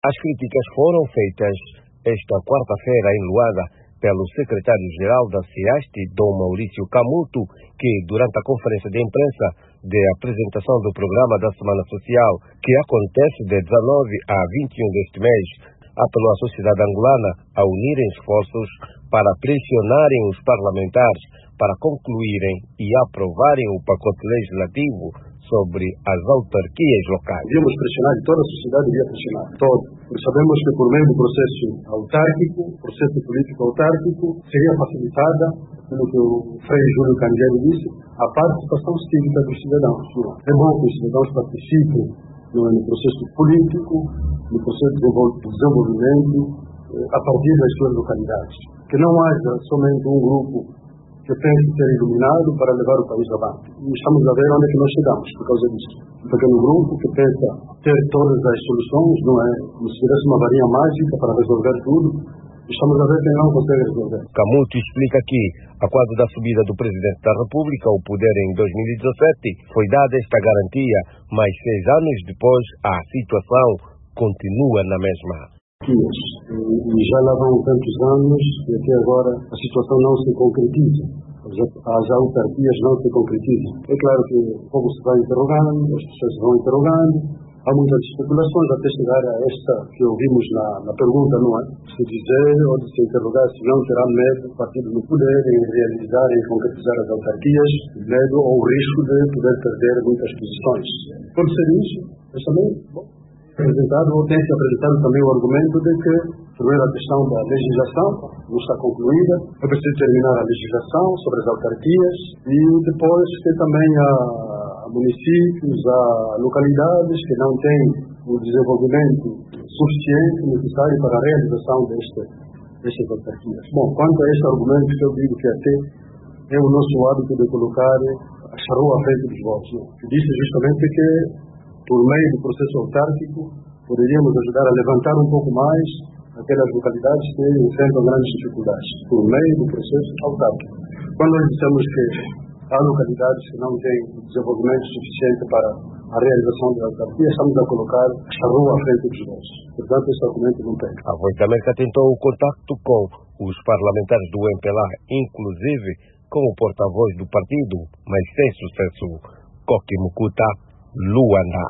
As críticas foram feitas esta quarta-feira em Luanda pelo secretário-geral da CIASTI, Dom Maurício Camuto, que durante a conferência de imprensa de apresentação do programa da Semana Social, que acontece de 19 a 21 deste mês, apelou à sociedade angolana a unirem esforços para pressionarem os parlamentares para concluírem e aprovarem o pacote legislativo sobre as autarquias locais. Devíamos pressionar e toda a sociedade devia pressionar, todo. Porque sabemos que por meio do processo autárquico, processo político autárquico, seria facilitada, pelo que o Frei Júlio Candiero disse, a participação cívica dos cidadãos. É bom que os cidadãos participem no processo político, no processo de desenvolvimento, a partir das suas localidades. Que não haja somente um grupo que pense ser iluminado para levar o país avante. E estamos a ver onde é que nós chegamos por causa disso. Um pequeno grupo que pensa ter todas as soluções, não é? Como se tivesse uma varinha mágica para resolver tudo. Estamos a ver quem não consegue resolver. Camuto explica que, a quando da subida do Presidente da República ao poder em 2017, foi dada esta garantia, mas 6 anos depois a situação continua na mesma. E já lá vão tantos anos e até agora a situação não se concretiza. As autarquias não se concretizam. É claro que o povo se vai interrogando, as pessoas se vão interrogando, há muitas especulações até chegar a esta que ouvimos na pergunta, não é? Se dizer ou de se interrogar se não terá medo o partido no poder em realizar e concretizar as autarquias, medo ou risco de poder perder muitas posições. Pode ser isso, mas também, tem-se apresentado também o argumento de que, primeiro, a questão da legislação não está concluída, é preciso terminar a legislação sobre as autarquias e depois que também há municípios, há localidades que não têm o desenvolvimento suficiente necessário para a realização destas autarquias. Bom, quanto a este argumento, eu digo que até é o nosso hábito de colocar a charrua à frente dos votos. Que disse justamente que por meio do processo autárquico, poderíamos ajudar a levantar um pouco mais aquelas localidades que enfrentam grandes dificuldades, por meio do processo autárquico. Quando nós dissemos que há localidades que não têm desenvolvimento suficiente para a realização da autarquia, estamos a colocar a charrua à frente dos votos. Portanto, esse argumento não tem. A Voz da América tentou o contacto com os parlamentares do MPLA, inclusive com o porta-voz do partido, mas sem sucesso. Koki Mukuta, Luanda.